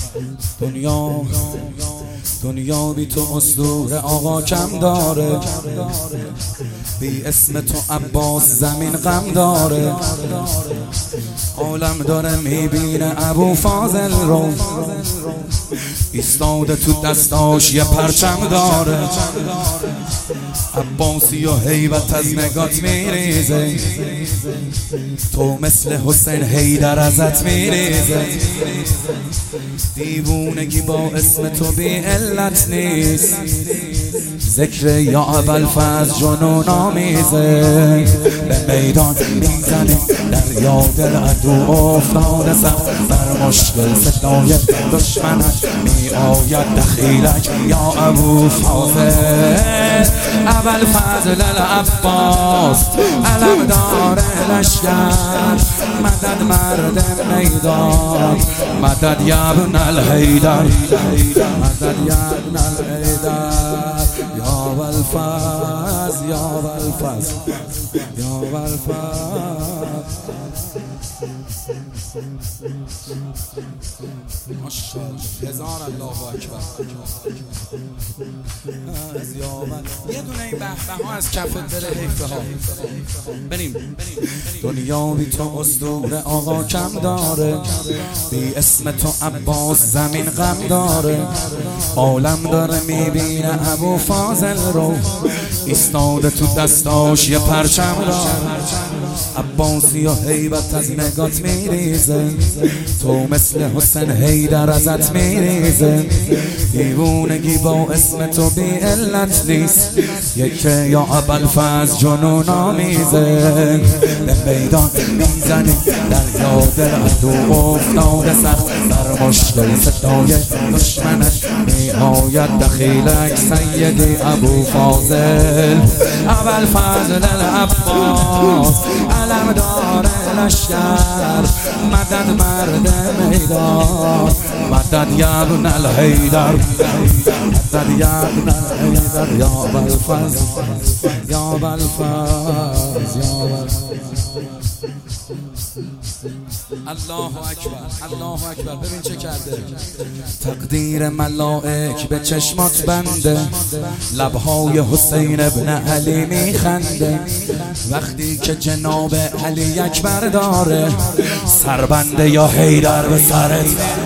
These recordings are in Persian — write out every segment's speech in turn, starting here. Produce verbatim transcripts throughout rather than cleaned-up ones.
دنیا دنیا بی تو اسطوره آقا کم داره، بی اسم تو عباس زمین غم داره. عالم داره میبینه ابو فاضل رو، ایستاده تو دستاش یه پرچم داره. عباسی و هیبت از نگات میریزه، تو مثل حسین حیدر ازت میریزه. دیوونگی با اسم تو بی علت نیست، ذکر یا ابوالفضل جنون آمیزه. به میدان میزنه دریا دل عدو افتاده سر بر مشکل، صدای دشمنش می آید دخیلک یا ابو فاضل. ابوالفضل العباس علم داره لشکر، مدد مرد میدان، مدد یا ابن الحیدر، مدد یا ابن الحیدر. یا ابوالفضل یا ابوالفضل یا ابوالفضل. ماشاءالله، هزار الله اکبر. یه دونه این بهبه ها از کف دل حیفه ها. بریم. دنیا بی تو اسطوره آقا کم داره، بی اسم تو عباس زمین غم داره. عالم داره میبینه ابو فاضل رو، ایستاده تو دستاش یه پرچم داره. عباسی و هیبت از نگات میریزه، تو مثل حسین حیدر ازت میریزه. دیوونگی با اسم تو بی علت نیست، یکی یا ابوالفضل جنون آمیزه. به میدان میزنی دریا دل عدو افتاده سخت در مشکل، صدای دشمنش می آید دخیلک سیدی ابو فاضل. ابوالفضل العباس علم داره لشکر، مدد مرد میدان، مدد یا ابن الحیدر، مدد یا ابن الحیدر. یا ابوالفضل یا ابوالفضل یا ابوالفضل. الله اکبر الله اکبر. ببین چه کرده، تقدیر ملائک به چشمات بنده، لبهای حسین ابن علی میخنده. وقتی که جناب علی اکبر داره، سربنده یا حیدر به سرت،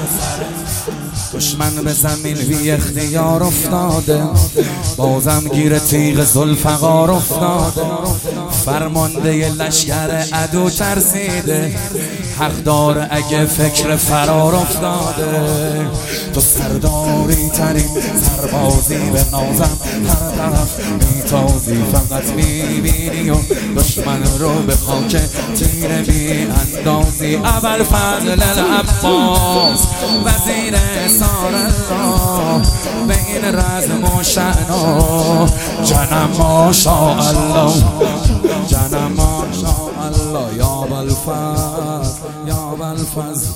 دشمن به زمین بی اختیار افتاده، بازم گیر تیغ ذوالفقار افتاده. فرمانده لشکر عدو ترسیده، حق داره اگه فکر فرار افتاده. تو سرداری ترین سربازی به نازم، هر طرف میتازی فقط میبینی و دشمن رو به خاک تیره می اندازی. ابوالفضل العباس وزیر سار الله، به این رزم و شأن جنم ماشاءالله، جنم ماشاءالله. یا ابوالفضل یا ابوالفضل.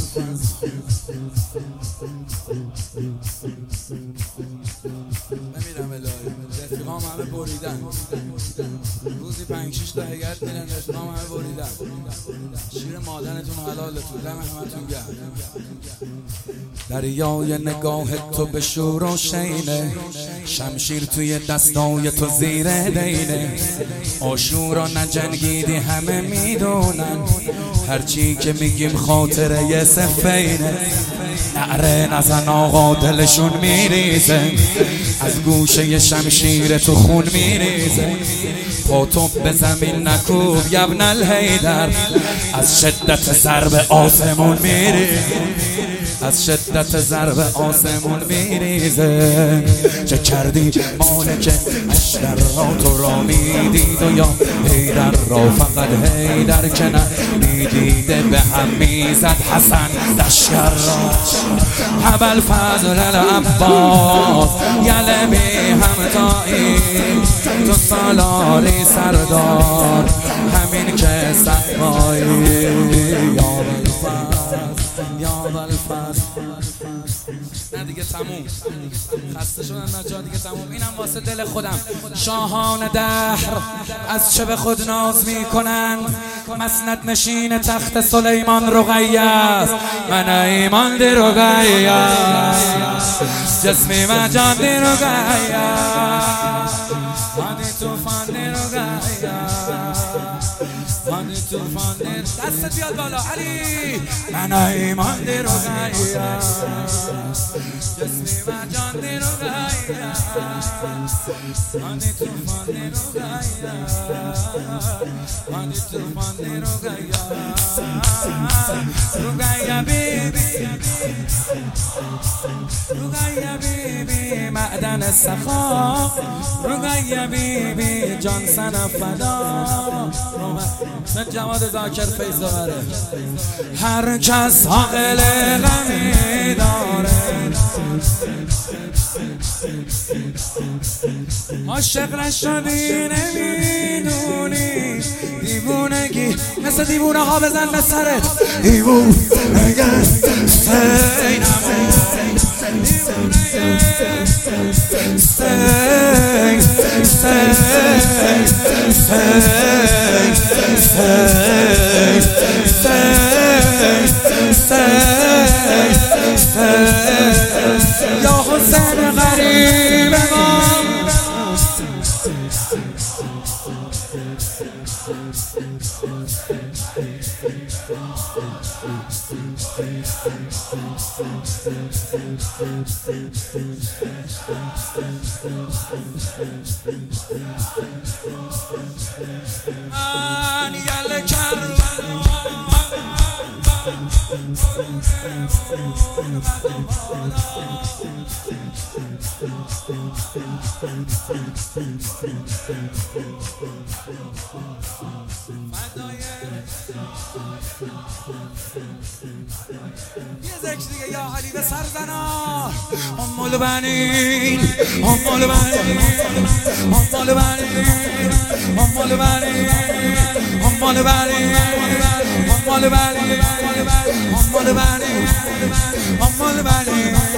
بمیرم الهی، رفیقام همه بریدن، روزی پنج شیش تا هیئت میرن، رفیقام همه بریدن. شیر مادرتون و حلالتون، دم همتون گرم. دریای نگاه تو به شور و شینه، شمشیر توی دستای تو زیر دینه. آشورا نجنگیدی همه میدونن، هرچی که میگیم خاطره صفینه. نعره نزن آقا دلشون میریزه، از گوشه شمشیر تو خون میریزه. پاتوب به زمین نکوب یا ابن الحیدر، از شدت ضرب آسمون میریزه، از شدت ضرب آسمون میریزه. چه کردی مالک اشتر را، تو را میدید و یا حیدر را، فقط حیدر که نه میدیده به هم میزد حسن لشکر را. ابوالفضل العباس یلمی همتایی، تو سالاری سردار همین که صحبایی. یا ابوالفضل یا ابوالفضل. نه دیگه تموم، خسته شدن نه جا دیگه تموم. اینم واسه دل خودم. شاهان دهر از چه به خود ناز میکنند، مسند نشین تخت سلیمان رقیه است. من ایمان دی رقیه جسمی و جان دی رقیه، وادی توفان دی رقیه، وادی توفان دی. دستت بیاد بالا علی. من ایمان دی رقیه جسمی و جان دی رقیه، وادی توفان دی رقیه، وادی توفان دی رقیه. رقیه بیبی، رقیه بیبی معدن سخا، رقیه بیبی جان سنم فدا. جواد ذاکر فیض بره. هر کس عاقل غمی داره، عاشق نشدی نمیدونی، دیوونگی مثل دیوونه ها بزن به سرت. دیوونگی سینمو، سین سین یا حسین غریب ما. من یل کربلا یه ذکر دیگه یا علی به سر زنا. ام البنین، ام البنین، ام البنین، ام البنین، ام البنین، ام البنین، ام البنین، ام البنین.